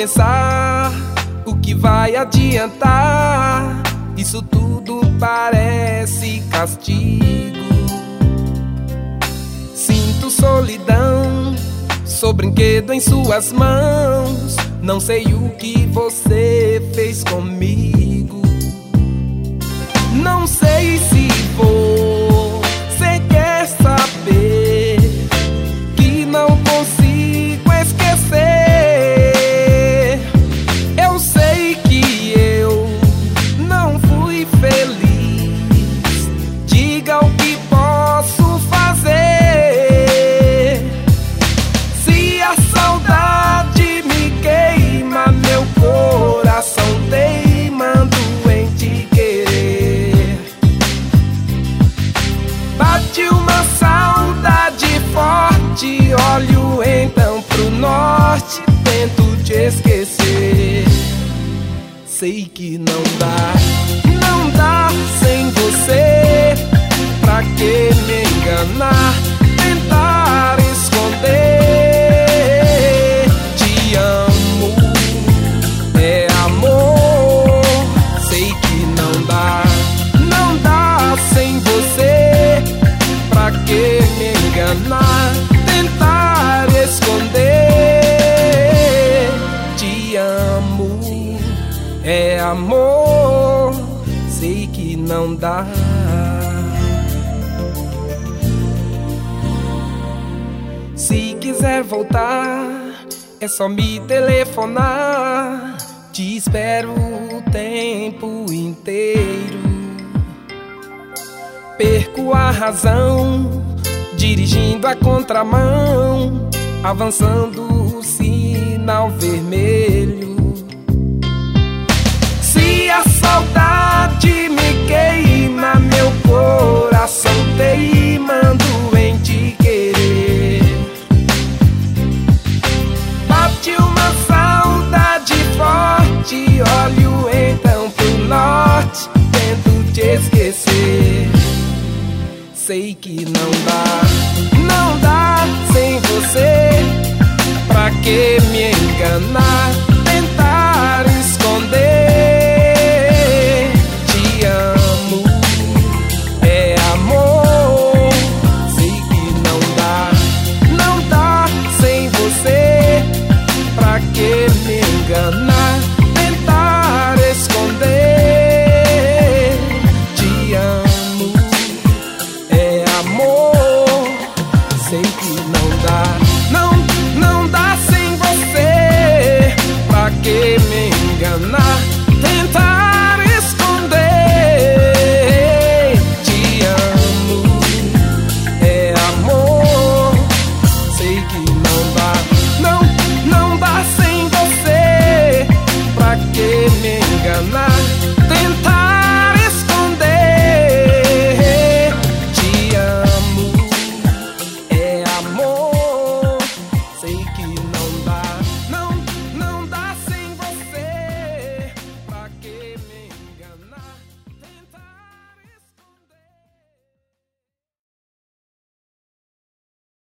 pensar o que vai adiantar. Isso tudo parece castigo. Sinto solidão, sou brinquedo em suas mãos. Não sei o que você fez comigo. Não sei se você quer saber que não consigo esquecer. Eu sei que eu não fui feliz. Diga o que posso fazer. Se a saudade me queima, meu coração teimando em te querer. Bate uma saudade forte, olho então pro norte, tento te esquecer. Sei que não dá sem você. Pra que me enganar, tentar esconder? Te amo, é amor. Sei que não dá sem você. Pra que me enganar, tentar esconder? Te amo, é amor. Sei que não dá. Se quiser voltar, é só me telefonar. Te espero o tempo inteiro. Perco a razão, dirigindo a contramão, avançando o sinal vermelho. Se a saudade me queima, meu coração teimando em te querer. Bate uma saudade forte, olho então pro norte, tento te esquecer. Sei que não dá sem você. Pra que me enganar,